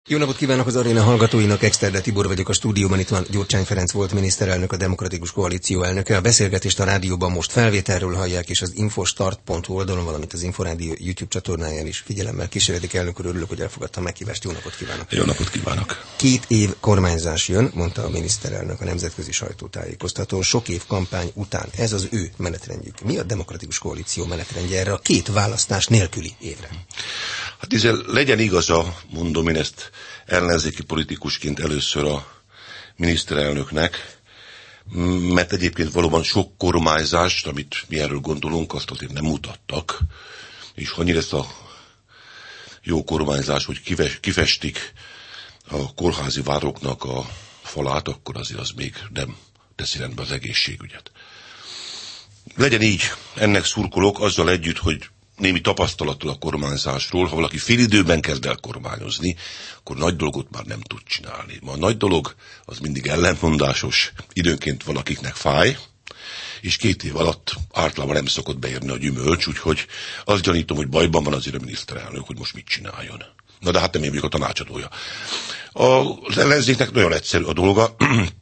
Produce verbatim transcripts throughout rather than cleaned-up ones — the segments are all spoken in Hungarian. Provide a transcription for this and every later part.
Jó napot kívánok az aréna hallgatóinak, Exterde Tibor vagyok a stúdióban, itt van Gyurcsány Ferenc volt miniszterelnök, a Demokratikus Koalíció elnöke. A beszélgetést a rádióban most felvételről hallják, és az infostart pont hu oldalon, valamint az Inforádió YouTube csatornáján is figyelemmel kísérletik. Elnök úr, örülök, hogy elfogadtam meghívást. Jó napot kívánok! Jó napot kívánok! Két év kormányzás jön, mondta a miniszterelnök a nemzetközi sajtótájékoztatón. Sok év kampány után ez az ő menetrendjük. Mi a Demokratikus Koalíció menetrendje erre a két választás nélküli évre? Hát ezzel legyen igaza, mondom én ezt ellenzéki politikusként először a miniszterelnöknek, mert egyébként valóban sok kormányzást, amit mi erről gondolunk, azt azért nem mutattak, és ha annyira ezt a jó kormányzás, hogy kifestik a kórházi vároknak a falát, akkor azért az még nem teszi rendbe az egészségügyet. Legyen így, ennek szurkolok azzal együtt, hogy némi tapasztalattal a kormányzásról, ha valaki fél időben kezd el kormányozni, akkor nagy dolgot már nem tud csinálni. Ma a nagy dolog az mindig ellentmondásos, időnként valakiknek fáj, és két év alatt általában nem szokott beérni a gyümölcs, úgyhogy azt gyanítom, hogy bajban van azért a miniszterelnök, hogy most mit csináljon. Na de hát nem én vagyok a tanácsadója. Az ellenzéknek nagyon egyszerű a dolga.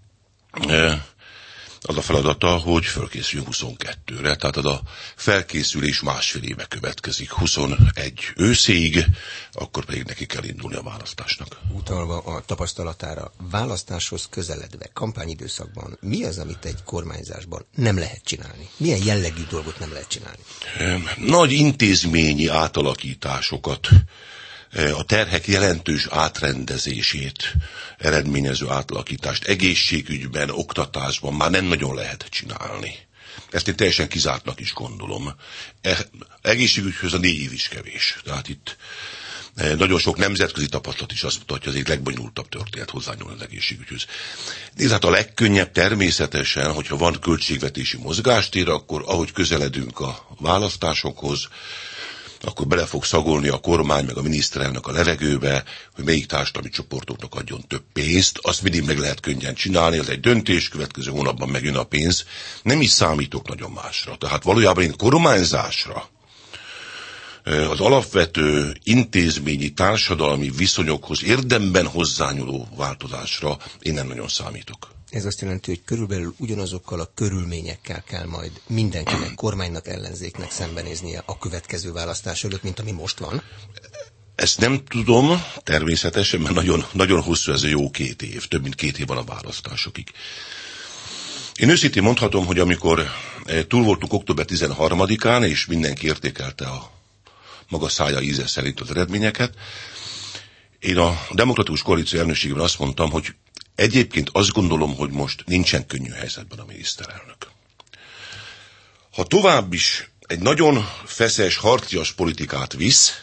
Az a feladata, hogy felkészüljön huszonkettőre, tehát az a felkészülés másfél éve következik, huszonegy őszéig, akkor pedig neki kell indulni a választásnak. Utalva a tapasztalatára, választáshoz közeledve, kampányidőszakban, mi az, amit egy kormányzásban nem lehet csinálni? Milyen jellegű dolgot nem lehet csinálni? Nagy intézményi átalakításokat, a terhek jelentős átrendezését eredményező átalakítást egészségügyben, oktatásban már nem nagyon lehet csinálni. Ezt én teljesen kizártnak is gondolom. E, egészségügyhöz a négy év is kevés. Tehát itt nagyon sok nemzetközi tapasztalat is azt mutatja, hogy az egyik legbonyolultabb történet hozzányúl az egészségügyhöz. Nézd, hát a legkönnyebb természetesen, hogyha van költségvetési mozgástér, akkor ahogy közeledünk a választásokhoz, akkor bele fog szagolni a kormány, meg a miniszterelnök a levegőbe, hogy melyik társadalmi csoportoknak adjon több pénzt. Azt mindig meg lehet könnyen csinálni, ez egy döntés, következő hónapban megjön a pénz. Nem is számítok nagyon másra. Tehát valójában én kormányzásra, az alapvető intézményi, társadalmi viszonyokhoz érdemben hozzányúló változásra én nem nagyon számítok. Ez azt jelenti, hogy körülbelül ugyanazokkal a körülményekkel kell majd mindenkinek, kormánynak, ellenzéknek szembenéznie a következő választás előtt, mint ami most van? Ezt nem tudom, természetesen, mert nagyon, nagyon hosszú ez a jó két év, több mint két év van a választásokig. Én őszintén mondhatom, hogy amikor túl voltunk október tizenharmadikán, és mindenki értékelte a maga szája íze szerint az eredményeket, én a Demokratikus Koalíció elnökségében azt mondtam, hogy egyébként azt gondolom, hogy most nincsen könnyű helyzetben a miniszterelnök. Ha tovább is egy nagyon feszes, harcias politikát visz,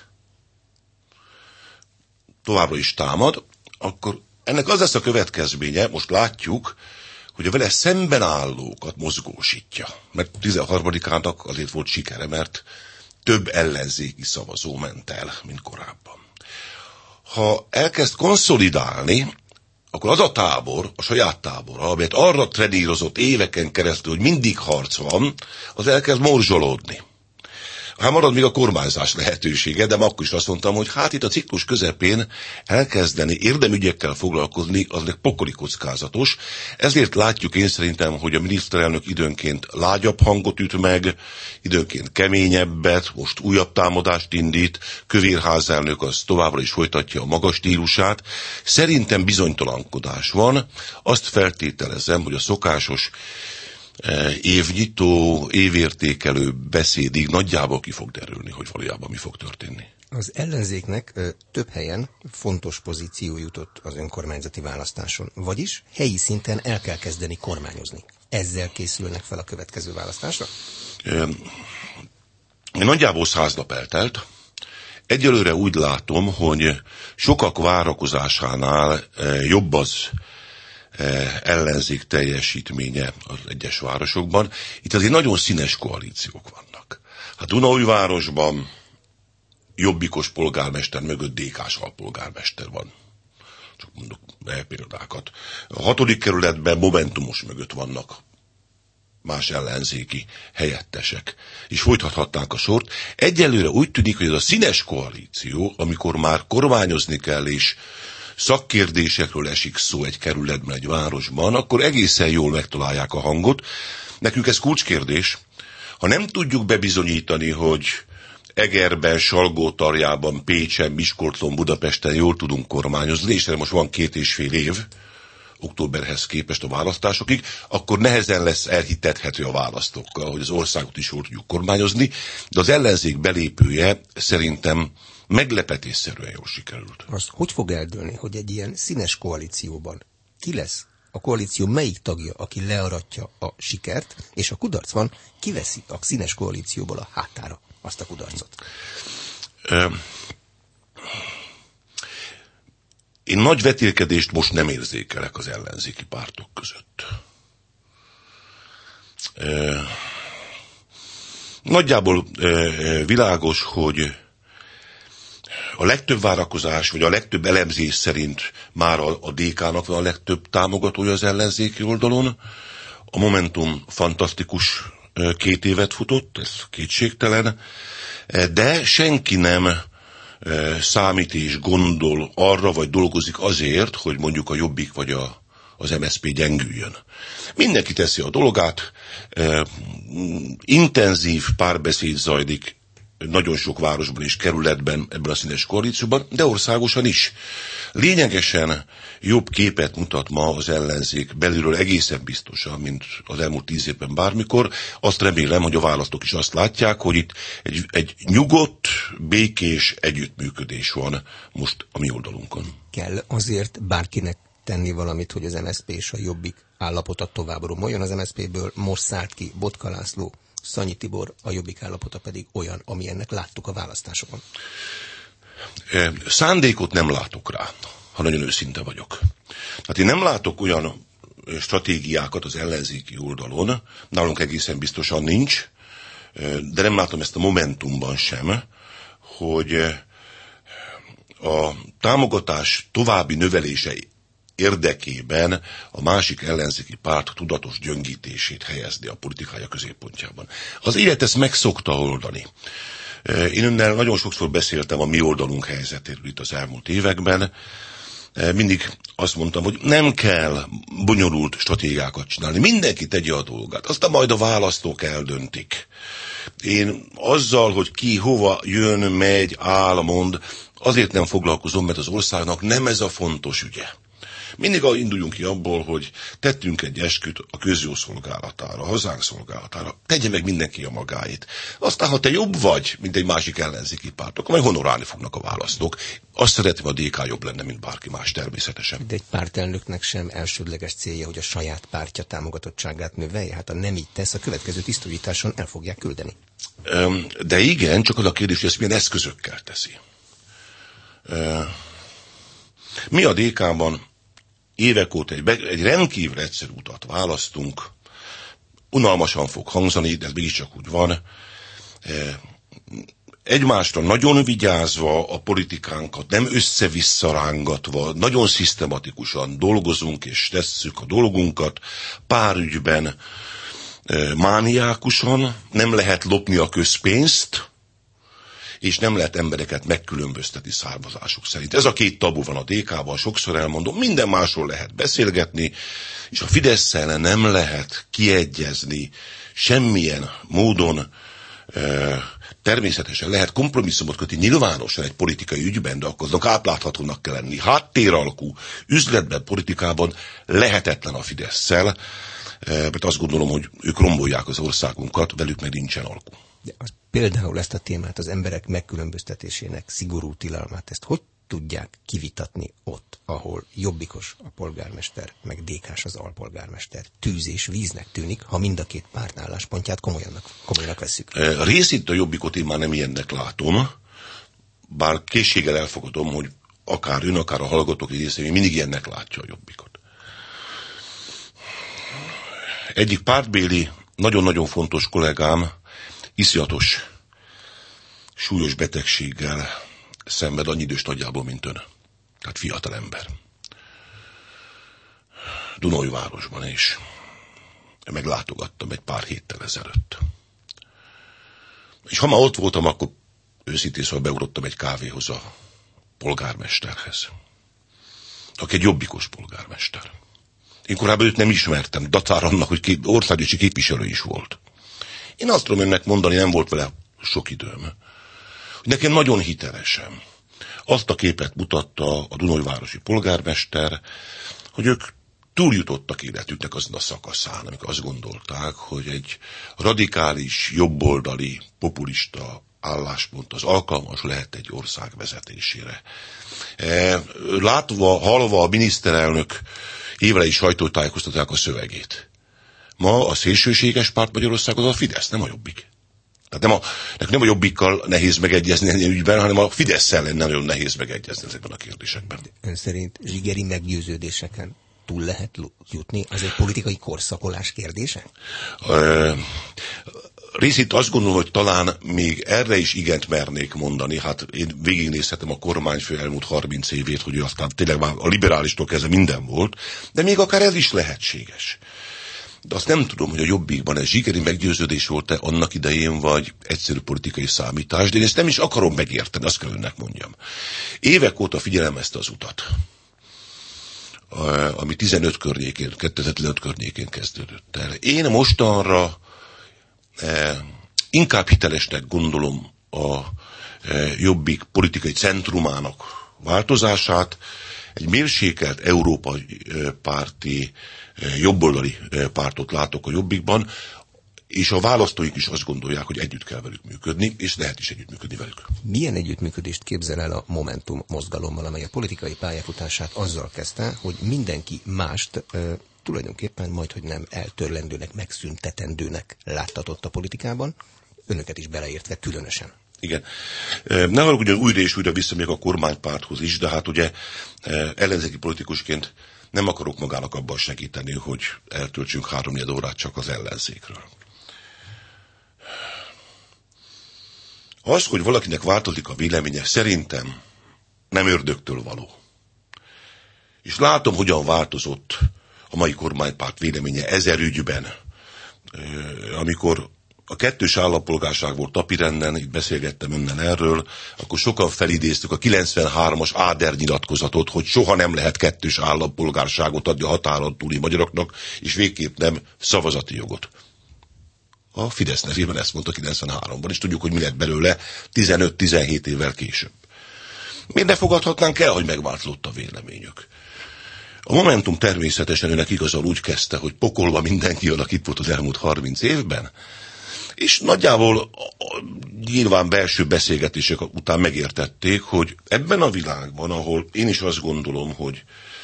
továbbra is támad, akkor ennek az lesz a következménye, most látjuk, hogy a vele szemben állókat mozgósítja. Mert tizenharmadikának azért volt sikere, mert több ellenzéki szavazó ment el, mint korábban. Ha elkezd konszolidálni, akkor az a tábor, a saját tábora, amelyet arra trenírozott éveken keresztül, hogy mindig harc van, az elkezd morzsolódni. Hát marad még a kormányzás lehetősége, de akkor is azt mondtam, hogy hát itt a ciklus közepén elkezdeni érdemügyekkel foglalkozni, az pokoli kockázatos. Ezért látjuk én szerintem, hogy a miniszterelnök időnként lágyabb hangot üt meg, időnként keményebbet, most újabb támadást indít, Kövér házelnök az továbbra is folytatja a magas stílusát. Szerintem bizonytalankodás van, azt feltételezem, hogy a szokásos évnyitó, évértékelő beszédig nagyjából ki fog derülni, hogy valójában mi fog történni. Az ellenzéknek ö, több helyen fontos pozíció jutott az önkormányzati választáson, vagyis helyi szinten el kell kezdeni kormányozni. Ezzel készülnek fel a következő választásra? E, nagyjából száz nap eltelt. Egyelőre úgy látom, hogy sokak várakozásánál jobb az ellenzék teljesítménye az egyes városokban. Itt azért nagyon színes koalíciók vannak. Hát Dunaújvárosban jobbikos polgármester mögött dé ká-s alpolgármester van. Csak mondok be példákat. A hatodik kerületben Momentumos mögött vannak más ellenzéki helyettesek. És folytathatnánk a sort. Egyelőre úgy tűnik, hogy ez a színes koalíció, amikor már kormányozni kell, és szakkérdésekről esik szó egy kerületben, egy városban, akkor egészen jól megtalálják a hangot. Nekünk ez kulcskérdés. Ha nem tudjuk bebizonyítani, hogy Egerben, Salgótarjában, Pécsen, Miskolcon, Budapesten jól tudunk kormányozni, és most van két és fél év, októberhez képest a választásokig, akkor nehezen lesz elhitethető a választókkal, hogy az országot is jól tudjuk kormányozni, de az ellenzék belépője szerintem meglepetésszerűen jól sikerült. Azt hogy fog eldőlni, hogy egy ilyen színes koalícióban ki lesz a koalíció melyik tagja, aki learatja a sikert, és a kudarcban kiveszi a színes koalícióból a hátára azt a kudarcot? Ö, én nagy vetélkedést most nem érzékelek az ellenzéki pártok között. Ö, nagyjából ö, világos, hogy a legtöbb várakozás, vagy a legtöbb elemzés szerint már a, a dé ká-nak van a legtöbb támogatója az ellenzéki oldalon. A Momentum fantasztikus két évet futott, ez kétségtelen, de senki nem számít és gondol arra, vagy dolgozik azért, hogy mondjuk a Jobbik vagy a, az em es zé pé gyengüljön. Mindenki teszi a dolgát, intenzív párbeszéd zajlik nagyon sok városban és kerületben ebben a színes koalícióban, de országosan is. Lényegesen jobb képet mutat ma az ellenzék belülről egészen biztosan, mint az elmúlt tíz évben bármikor. Azt remélem, hogy a választók is azt látják, hogy itt egy, egy nyugodt, békés együttműködés van most a mi oldalunkon. Kell azért bárkinek tenni valamit, hogy az em es zé pé és a Jobbik állapota tovább romoljon. Az em es zé péből most szállt ki Botka László, Szanyi Tibor, a Jobbik állapota pedig olyan, amilyennek láttuk a választásokon. Szándékot nem látok rá, ha nagyon őszinte vagyok. Tehát én nem látok olyan stratégiákat az ellenzéki oldalon, nálunk egészen biztosan nincs, de nem látom ezt a Momentumban sem, hogy a támogatás további növelése érdekében a másik ellenzéki párt tudatos gyöngítését helyezni a politikája középpontjában. Az élet ezt meg szokta oldani. Én önnel nagyon sokszor beszéltem a mi oldalunk helyzetéről itt az elmúlt években. Mindig azt mondtam, hogy nem kell bonyolult stratégiákat csinálni. Mindenki tegye a dolgát. Aztán majd a választók eldöntik. Én azzal, hogy ki hova jön, megy, áll, mond, azért nem foglalkozom, mert az országnak nem ez a fontos ügye. Mindig induljunk ki abból, hogy tettünk egy esküt a közjó szolgálatára, a hazánk szolgálatára. Tegye meg mindenki a magáit. Aztán, ha te jobb vagy, mint egy másik ellenzéki párt, akkor majd honorálni fognak a választók. Azt szeretném, a dé ká jobb lenne, mint bárki más természetesen. De egy pártelnöknek sem elsődleges célja, hogy a saját pártja támogatottságát növelje. Hát ha nem így tesz, a következő tisztújításon el fogják küldeni. De igen, csak az a kérdés, hogy ezt milyen eszközökkel teszi. Mi a dé ká-ban évek óta egy, egy rendkívül egyszerű utat választunk, unalmasan fog hangzani, de ez mégiscsak úgy van. Egymásra nagyon vigyázva a politikánkat, nem össze-vissza rángatva, nagyon szisztematikusan dolgozunk és tesszük a dolgunkat, pár ügyben mániákusan, nem lehet lopni a közpénzt, és nem lehet embereket megkülönböztetni származásuk szerint. Ez a két tabu van a dé ká-ban, sokszor elmondom, minden másról lehet beszélgetni, és a Fidesszel nem lehet kiegyezni semmilyen módon. Természetesen lehet kompromisszumot kötni nyilvánosan egy politikai ügyben, de akkor azok átláthatónak kell lenni. Háttéralkú üzletben, politikában lehetetlen a Fidesszel, mert azt gondolom, hogy ők rombolják az országunkat, velük meg nincsen alkú. De az, például ezt a témát, az emberek megkülönböztetésének szigorú tilalmát, ezt hogy tudják kivitatni ott, ahol jobbikos a polgármester, meg dé ká-s az alpolgármester? Tűz és víznek tűnik, ha mind a két párt álláspontját komolyannak, komolyannak vesszük. A részint a jobbikot én már nem ilyennek látom, bár készséggel elfogadom, hogy akár ön, akár a hallgatók része mindig ilyennek látja a jobbikot. Egyik pártbéli, nagyon-nagyon fontos kollégám iszonyatos, súlyos betegséggel szenved, annyi idős nagyjából, mint ön. Tehát fiatal ember. Dunaújvárosban, és meglátogattam egy pár héttel ezelőtt. És ha már ott voltam, akkor őszintén szóval beugrottam egy kávéhoz a polgármesterhez. aki egy jobbikos polgármester. Én korábban őt nem ismertem, dacár annak, hogy kép, országgyűlési képviselő is volt. Én azt tudom önnek mondani, nem volt vele sok időm, hogy nekem nagyon hitelesen azt a képet mutatta a dunajvárosi polgármester, hogy ők túljutottak életüknek azon a szakaszán, amikor azt gondolták, hogy egy radikális, jobboldali, populista álláspont az alkalmas lehet egy ország vezetésére. Látva, hallva a miniszterelnök évelei sajtótájékoztatják a szövegét. Ma a szélsőséges párt Magyarországon az a Fidesz, nem a Jobbik. Tehát nem a, nem a Jobbikkal nehéz megegyezni ennyi ügyben, hanem a Fidesszel lenne nagyon nehéz megegyezni ezekben a kérdésekben. Ön szerint zsigeri meggyőződéseken túl lehet jutni? Az egy politikai korszakolás kérdése? Ö, részint azt gondolom, hogy talán még erre is igent mernék mondani. Hát én végignézhetem a kormányfő elmúlt harminc évét, hogy aztán tényleg már a liberálistól kezdve minden volt, de még akár ez is lehetséges. De azt nem tudom, hogy a Jobbikban ez zsigeri meggyőződés volt-e annak idején, vagy egyszerű politikai számítás, de én ezt nem is akarom megérteni, azt kell önnek mondjam. Évek óta figyelem ezt az utat, ami tizenöt környékén, kétezer-tizenöt környékén kezdődött el. Én mostanra eh, inkább hitelesnek gondolom a eh, Jobbik politikai centrumának változását, egy mérsékelt európai eh, párti, eh, jobboldali eh, pártot látok a Jobbikban, és a választóik is azt gondolják, hogy együtt kell velük működni, és lehet is együttműködni velük. Milyen együttműködést képzel el a Momentum mozgalommal, amely a politikai pályafutását azzal kezdte, hogy mindenki mást ö, tulajdonképpen majdhogy nem eltörlendőnek, megszüntetendőnek láttatott a politikában, önöket is beleértve különösen. Igen. Ne haragudjon, újra és újra visszamegyek a kormánypárthoz is, de hát ugye ellenzéki politikusként nem akarok magának abban segíteni, hogy eltöltsünk három-négy órát csak az ellenzékről. Az, hogy valakinek változik a véleménye, szerintem nem ördögtől való. És látom, hogyan változott a mai kormánypárt véleménye ezer ügyben. Amikor a kettős állampolgárság volt napirenden, itt beszélgettem önnel erről, akkor sokan felidéztük a kilencvenhármas Áder nyilatkozatot, hogy soha nem lehet kettős állampolgárságot adni a határon túli magyaroknak, és végképp nem szavazati jogot. A Fidesz nevében ezt mondta kilencvenháromban, és tudjuk, hogy mi lett belőle tizenöt-tizenhét évvel később. Miért ne fogadhatnánk el, hogy megváltozott a véleményük? A Momentum természetesen önnek igazán úgy kezdte, hogy pokolva mindenki jön, aki itt volt az elmúlt harminc évben, és nagyjából nyilván belső beszélgetések után megértették, hogy ebben a világban, ahol én is azt gondolom, hogy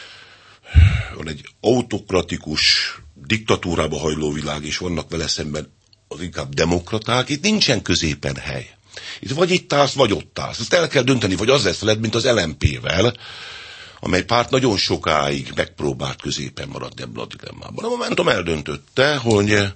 van egy autokratikus, diktatúrába hajló világ, és vannak vele szemben az inkább demokraták, itt nincsen középen hely. Itt vagy itt állsz, vagy ott állsz. Ezt el kell dönteni, vagy az lesz veled, mint az el em pé-vel, amely párt nagyon sokáig megpróbált középen maradni ebből a dilemmában. A Momentum eldöntötte, hogy e,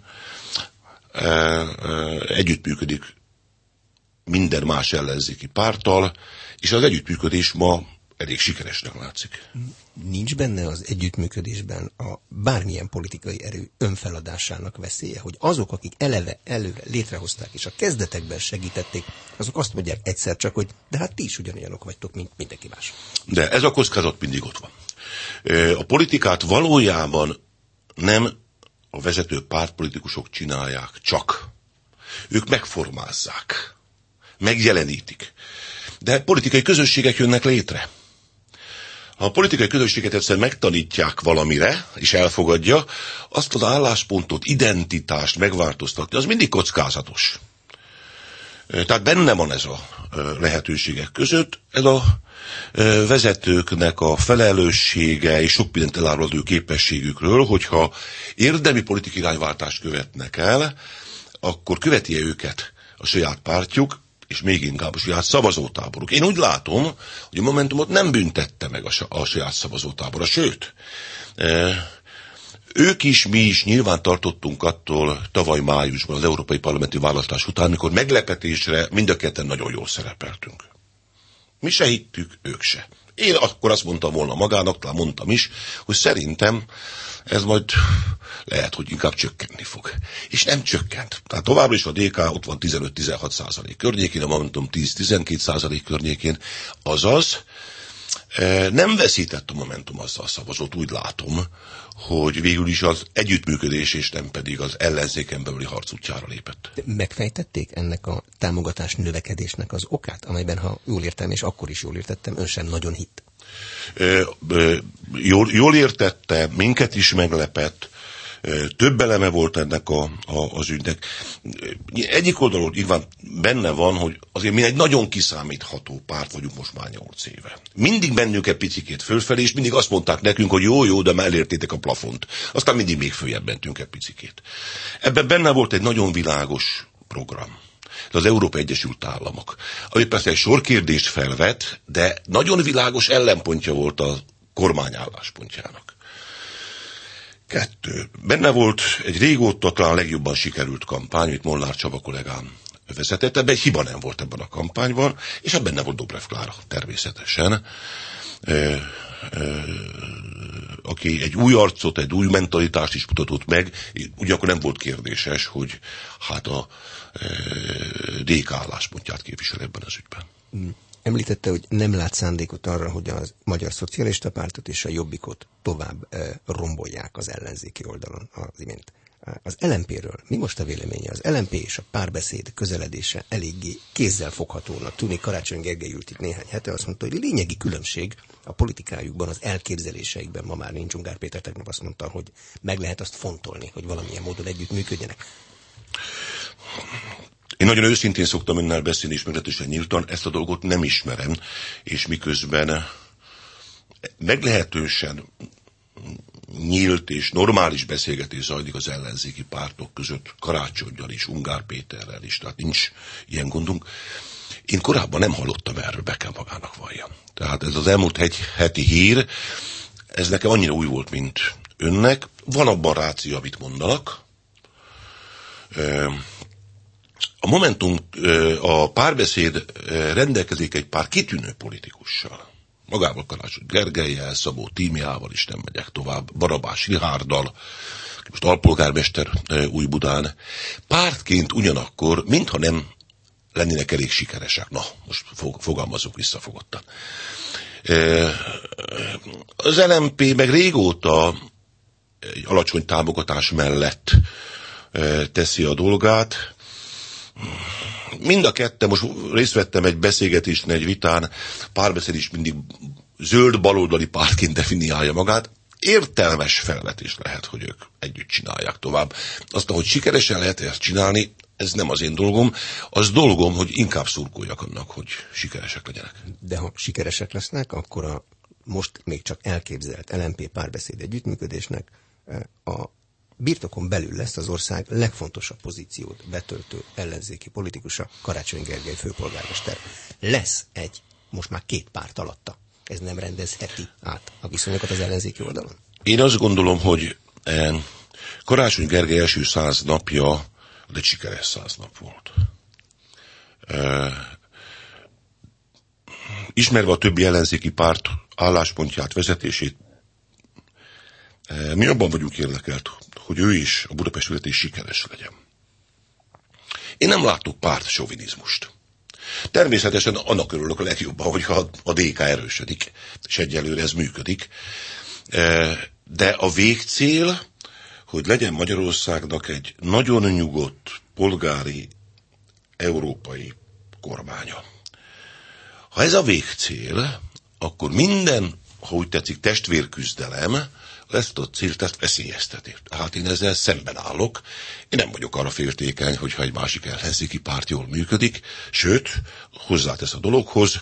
e, együttműködik minden más ellenzéki párttal, és az együttműködés ma elég sikeresnek látszik. Nincs benne az együttműködésben a bármilyen politikai erő önfeladásának veszélye, hogy azok, akik eleve előre létrehozták és a kezdetekben segítették, azok azt mondják egyszer csak, hogy de hát ti is ugyanolyanok vagytok, mint mindenki más. De ez a kockázat mindig ott van. A politikát valójában nem a vezető pártpolitikusok csinálják csak. Ők megformázzák, megjelenítik. De politikai közösségek jönnek létre. Ha a politikai közösséget egyszer megtanítják valamire, és elfogadja, azt az álláspontot, identitást megváltoztatni, az mindig kockázatos. Tehát benne van ez a lehetőségek között, ez a vezetőknek a felelőssége és sok mindent eláruló képességükről, hogyha érdemi politikai irányváltást követnek el, akkor követi-e őket a saját pártjuk, és még inkább a saját szavazótáboruk. Én úgy látom, hogy a Momentumot nem büntette meg a, a saját szavazótábora, sőt, e, ők is, mi is nyilván tartottunk attól tavaly májusban az európai parlamenti választás után, amikor meglepetésre mind a ketten nagyon jól szerepeltünk. Mi se hittük, ők se. Én akkor azt mondtam volna magának, talán mondtam is, hogy szerintem ez majd lehet, hogy inkább csökkenni fog. És nem csökkent. Tehát továbbra is a dé ká ott van tizenöt-tizenhat százalék környékén, a Momentum tíz-tizenkét százalék környékén. Azaz, Nem veszített a Momentum azzal a szavazott, úgy látom, hogy végül is az együttműködés és nem pedig az ellenzéken belüli harc útjára lépett. De megfejtették ennek a támogatás növekedésnek az okát, amelyben, ha jól értem, és akkor is jól értettem, ön sem nagyon hitt? Jól, jól értette, minket is meglepett, több eleme volt ennek a, a, az ügynek. Egyik oldalon nyilván benne van, hogy azért mi egy nagyon kiszámítható párt vagyunk most már nyolc éve. Mindig bennünk egy picikét fölfelé, és mindig azt mondták nekünk, hogy jó, jó, de már elértétek a plafont. Aztán mindig még följebb mentünk egy picikét. Ebben benne volt egy nagyon világos program. Az Európai Egyesült Államok. Ami persze egy sor kérdést felvet, de nagyon világos ellenpontja volt a kormány álláspontjának. Kettő. Benne volt egy régóta talán legjobban sikerült kampány, amit Molnár Csaba kollégám vezetett, ebben egy hiba nem volt ebben a kampányban, és ebben benne volt Dobrev Klára, természetesen, ö, ö, aki egy új arcot, egy új mentalitást is mutatott meg, ugyanakkor nem volt kérdéses, hogy hát a dé ká álláspontját képvisel ebben az ügyben. Említette, hogy nem lát szándékot arra, hogy a Magyar Szocialista Pártot és a Jobbikot tovább e, rombolják az ellenzéki oldalon az imént. Az el em péről mi most a véleménye? Az el em pé és a párbeszéd közeledése eléggé kézzelfoghatónak tűnik. Karácsony Gergely ült itt néhány hete, azt mondta, hogy lényegi különbség a politikájukban, az elképzeléseikben ma már nincs. Ungár Péter tegnap azt mondta, hogy meg lehet azt fontolni, hogy valamilyen módon együtt működjenek. Én nagyon őszintén szoktam önnel beszélni, és meglehetősen nyíltan, ezt a dolgot nem ismerem, és miközben meglehetősen nyílt és normális beszélgetés zajlik az ellenzéki pártok között, Karácsonnyal is, Ungár Péterrel is, tehát nincs ilyen gondunk. Én korábban nem hallottam erről, be kell magának valljam. Tehát ez az elmúlt egy heti hír, ez nekem annyira új volt, mint önnek. Van abban ráció, amit mondanak. A Momentum, a párbeszéd rendelkezik egy pár kitűnő politikussal. Magával Karácsony Gergellyel, Szabó Tímeával is nem megyek tovább, Barabás Richárddal, most alpolgármester Újbudán. Pártként ugyanakkor, mintha nem lennének elég sikeresek. Na, most fogalmazunk visszafogottan. Az el em pé meg régóta egy alacsony támogatás mellett teszi a dolgát. Mind a ketten, most részt vettem egy beszélgetésen, egy vitán, párbeszéd is mindig zöld baloldali pártként definiálja magát. Értelmes felvetés lehet, hogy ők együtt csinálják tovább. Aztán, hogy sikeresen lehet ezt csinálni, ez nem az én dolgom. Az dolgom, hogy inkább szurkoljak annak, hogy sikeresek legyenek. De ha sikeresek lesznek, akkor a most még csak elképzelt el em pé párbeszéd együttműködésnek a birtokon belül lesz az ország legfontosabb pozíciót betöltő ellenzéki politikusa, Karácsony Gergely főpolgármester. Lesz egy, most már két párt alatta. Ez nem rendezheti át a viszonyokat az ellenzéki oldalon? Én azt gondolom, hogy Karácsony Gergely első száz napja egy sikeres száz nap volt. Ismerve a többi ellenzéki párt álláspontját, vezetését, mi abban vagyunk érdekelt, hogy ő is, a Budapest vezetés sikeres legyen. Én nem látok pártsauvinizmust. Természetesen annak örülök a legjobban, hogyha a dé ká erősödik, és egyelőre ez működik. De a végcél, hogy legyen Magyarországnak egy nagyon nyugodt, polgári, európai kormánya. Ha ez a végcél, akkor minden, ha úgy tetszik, testvérküzdelem, ezt a célt, ezt veszélyezteti. Hát én ezzel szemben állok. Én nem vagyok arra féltékeny, hogyha egy másik ellenzéki párt jól működik, sőt, hozzátesz a dologhoz.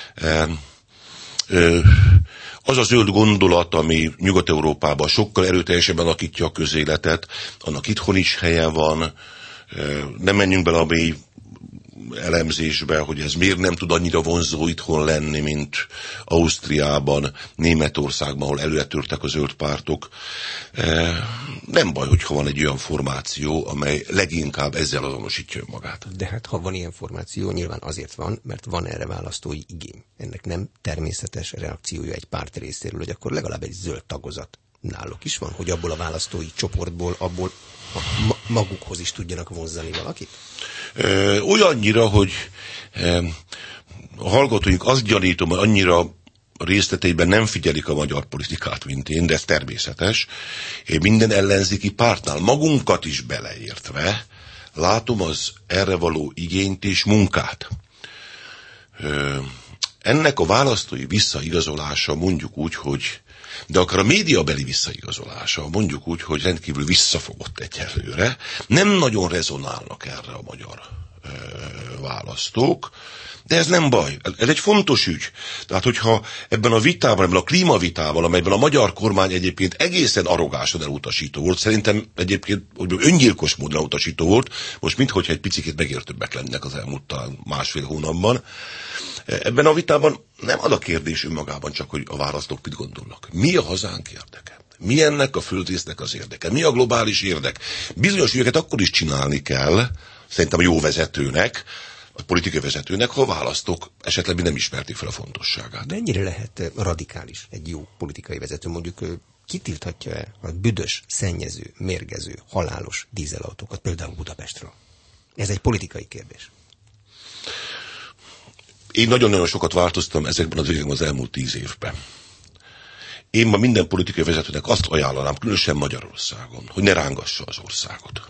Az a zöld gondolat, ami Nyugat-Európában sokkal erőteljesebben alakítja a közéletet, annak itthon is helye van. Nem menjünk bele a mély elemzésbe, hogy ez miért nem tud annyira vonzó itthon lenni, mint Ausztriában, Németországban, ahol előretörtek a zöld pártok. Nem baj, hogyha van egy olyan formáció, amely leginkább ezzel azonosítja magát. De hát ha van ilyen formáció, nyilván azért van, mert van erre választói igény. Ennek nem természetes reakciója egy párt részéről, hogy akkor legalább egy zöld tagozat náluk is van, hogy abból a választói csoportból, abból a magukhoz is tudjanak vonzani valakit? Olyannyira, hogy a hallgatóink azt gyanítom, hogy annyira részleteiben nem figyelik a magyar politikát, mint én, de ez természetes. Én minden ellenzéki pártnál, magunkat is beleértve, látom az erre való igényt és munkát. Ennek a választói visszaigazolása mondjuk úgy, hogy de akár a médiabeli visszaigazolása, mondjuk úgy, hogy rendkívül visszafogott egyelőre, nem nagyon rezonálnak erre a magyar ö, választók, de ez nem baj, ez egy fontos ügy. Tehát, hogyha ebben a vitában, ebben a klímavitában, amelyben a magyar kormány egyébként egészen arrogánsan elutasító volt, szerintem egyébként öngyilkos módon elutasító volt, most minthogyha egy picit megértőbbek lennek az elmúlt talán másfél hónapban. Ebben a vitában nem az a kérdés önmagában csak, hogy a választók mit gondolnak. Mi a hazánk érdeke? Mi ennek a földrésznek az érdeke? Mi a globális érdek? Bizonyos ügyeket akkor is csinálni kell, szerintem a jó vezetőnek, a politikai vezetőnek, ha a választók esetleg nem ismerték fel a fontosságát. Mennyire lehet radikális egy jó politikai vezető? Mondjuk kitilthatja-e a büdös, szennyező, mérgező, halálos dízelautókat például Budapestről? Ez egy politikai kérdés. Én nagyon-nagyon sokat változtam ezekben az években az elmúlt tíz évben. Én ma minden politikai vezetőnek azt ajánlanám, különösen Magyarországon, hogy ne rángassa az országot.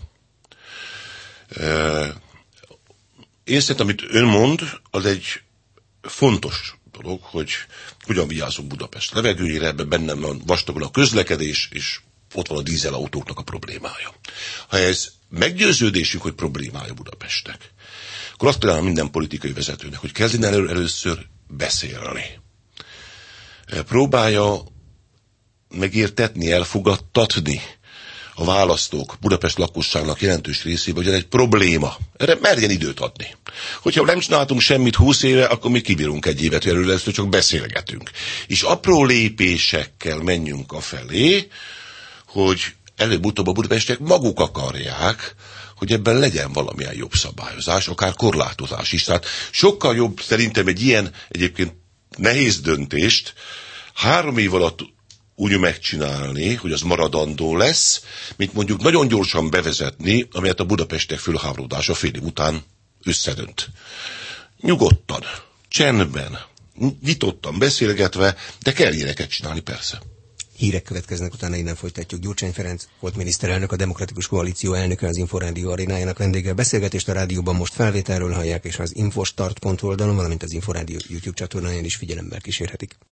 Én szerintem, amit ön mond, az egy fontos dolog, hogy hogyan vigyázunk Budapest levegőjére, ebben bennem van vastagon a közlekedés, és ott van a dízelautóknak a problémája. Ha ez meggyőződésünk, hogy problémája Budapestnek, akkor azt találom minden politikai vezetőnek, hogy kezdjen elő először beszélni. Próbálja megértetni, elfogadtatni a választók, Budapest lakosságnak jelentős részében, hogy ez egy probléma. Erre merjen időt adni. Hogyha nem csináltunk semmit húsz éve, akkor mi kibírunk egy évet, hogy erről csak beszélgetünk. És apró lépésekkel menjünk afelé, hogy előbb-utóbb a budapestiek maguk akarják, hogy ebben legyen valamilyen jobb szabályozás, akár korlátozás is. Tehát sokkal jobb szerintem egy ilyen egyébként nehéz döntést három év alatt úgy megcsinálni, hogy az maradandó lesz, mint mondjuk nagyon gyorsan bevezetni, amelyet a budapestiek fölháborodása fél év után összedönt. Nyugodtan, csendben, nyitottan beszélgetve, de kell ilyeneket csinálni persze. Hírek következnek, utána innen folytatjuk. Gyurcsány Ferenc volt miniszterelnök, a Demokratikus Koalíció elnöke, az Inforádió arénájának vendége. Beszélgetést a rádióban most felvételről hallják, és az infostart pont oldalon, valamint az Inforádió YouTube csatornáján is figyelemmel kísérhetik.